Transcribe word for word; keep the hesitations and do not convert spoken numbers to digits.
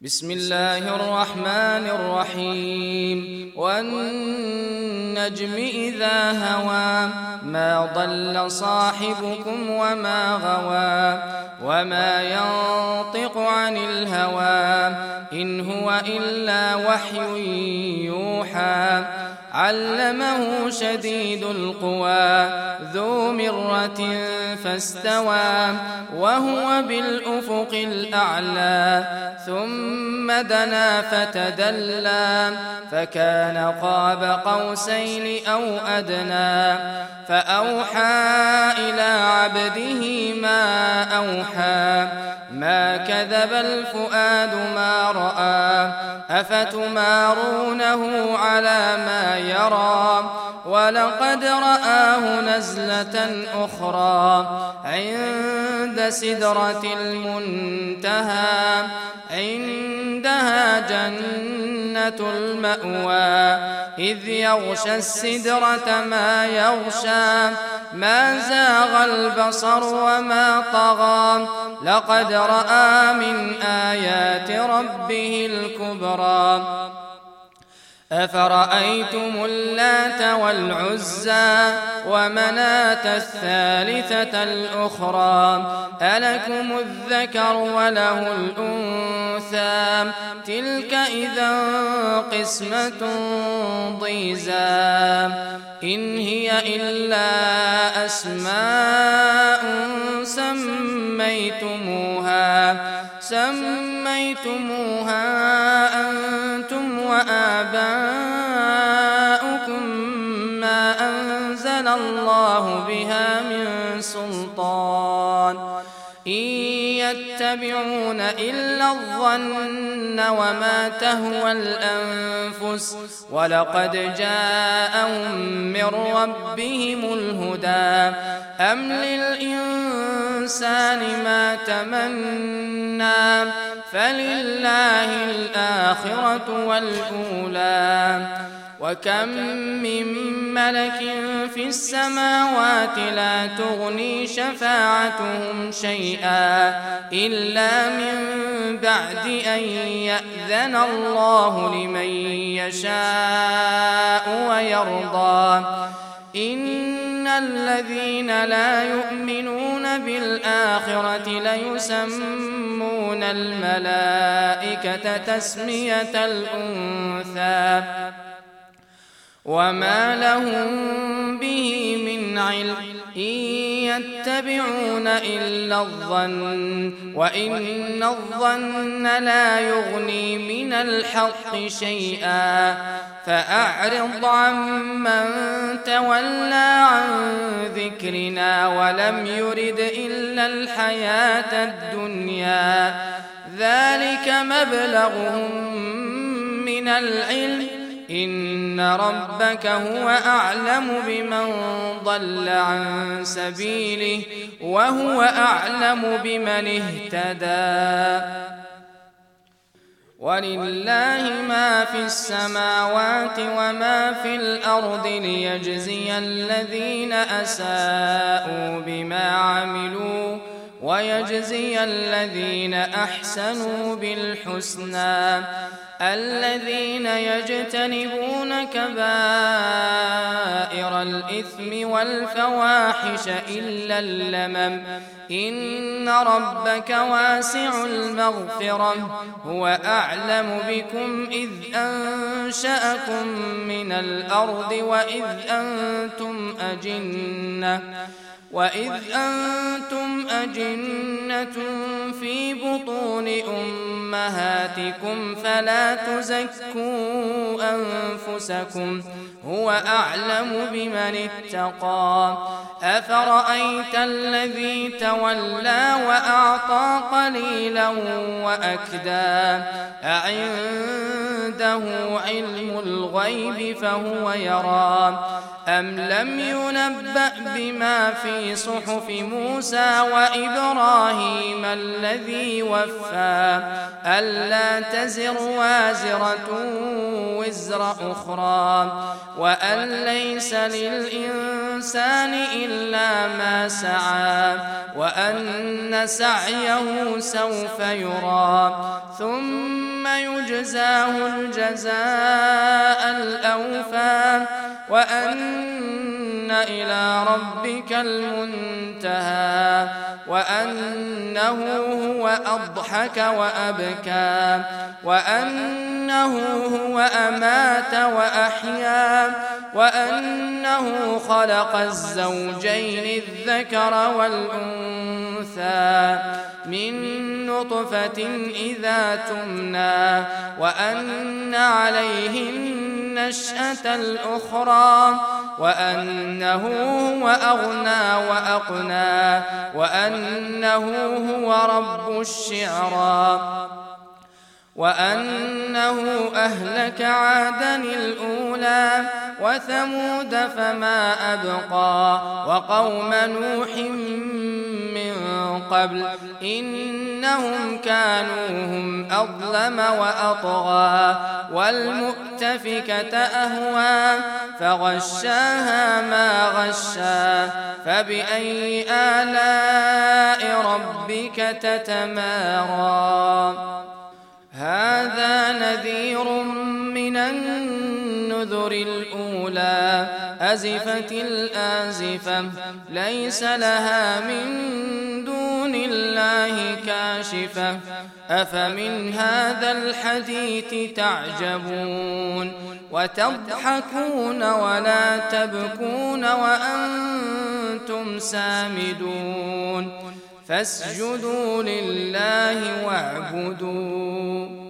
بسم الله الرحمن الرحيم والنجم إذا هوى ما ضل صاحبكم وما غوى وما ينطق عن الهوى إن هو إلا وحي يوحى علمه شديد القوى ذو مرة فاستوى وهو بالأفق الأعلى ثم دنا فتدلى فكان قاب قوسين أو أدنى فأوحى إلى عبده ما أوحى ما كذب الفؤاد ما رأى أفتمارونه على ما يرى ولقد رآه نزلة أخرى عند سدرة المنتهى عندها جنة المأوى إذ يغشى السدرة ما يغشى ما زاغ البصر وما طغى لقد رأى من آيات ربه الكبرى أفرأيتم اللات والعزى ومناة الثالثة الأخرى ألكم الذكر وله الأنثى تلك إذا قسمة ضيزى إن هي إلا أسماء سميتموها سميتموها أنتم وآباؤكم ما أنزل الله بها من سلطان إن يتبعون إلا الظن وما تهوى الأنفس ولقد جاءهم من ربهم الهدى أم للإنسان ما تمنى فلله الآخرة والأولى وكم من ملك في السماوات لا تغني شفاعتهم شيئا إلا من بعد أن يأذن الله لمن يشاء ويرضى إن الذين لا يؤمنون بالآخرة ليسمون الملائكة تسمية الأنثى وما لهم به من علم إن يتبعون إلا الظن وإن الظن لا يغني من الحق شيئا فأعرض عمن تولى عن ذكرنا ولم يرد إلا الحياة الدنيا ذلك مبلغهم من العلم إن ربك هو أعلم بمن ضل عن سبيله وهو أعلم بمن اهتدى ولله ما في السماوات وما في الأرض ليجزي الذين أساءوا بما عملوا ويجزي الذين أحسنوا بالحسنى الذين يجتنبون كبائر الإثم والفواحش إلا اللمم إن ربك واسع المغفرة هو أعلم بكم إذ أنشأكم من الأرض وإذ أنتم أجنة وإذ أنتم أجنة في بطون أمهاتكم فلا تزكوا أنفسكم هو أعلم بمن اتقى أفرأيت الذي تولى وأعطى قليلا وأكدى أعنده علم الغيب فهو يرى أم لم ينبأ بما في صحف موسى وإبراهيم الذي وفى ألا تزر وازرة وزر أخرى وأن ليس للإنسان إلا ما سعى وأن سعيه سوف يرى ثم ثم يجزاه الجزاء الأوفى وأن إلى ربك المنتهى وأنه هو أضحك وأبكى وأنه هو أمات وأحيا وأنه خلق الزوجين الذكر والأنثى من نطفة إذا تمنى وأن عليه النشأة الأخرى وأنه هو أغنى وأقنى وأنه هو رب الشعرى وأنه أهلك عادا الأولى وثمود فما أبقى وقوم نوح من قبل إنهم كانوا هم أظلم وأطغى والمؤتفكة أهوى فغشاها ما غشى فبأي آلاء ربك تتمارى هذا نذير من النذر الأولى أزفت الآزفة ليس لها من دون الله كاشفة أفمن هذا الحديث تعجبون وتضحكون ولا تبكون وأنتم سامدون فاسجدوا لله واعبدوا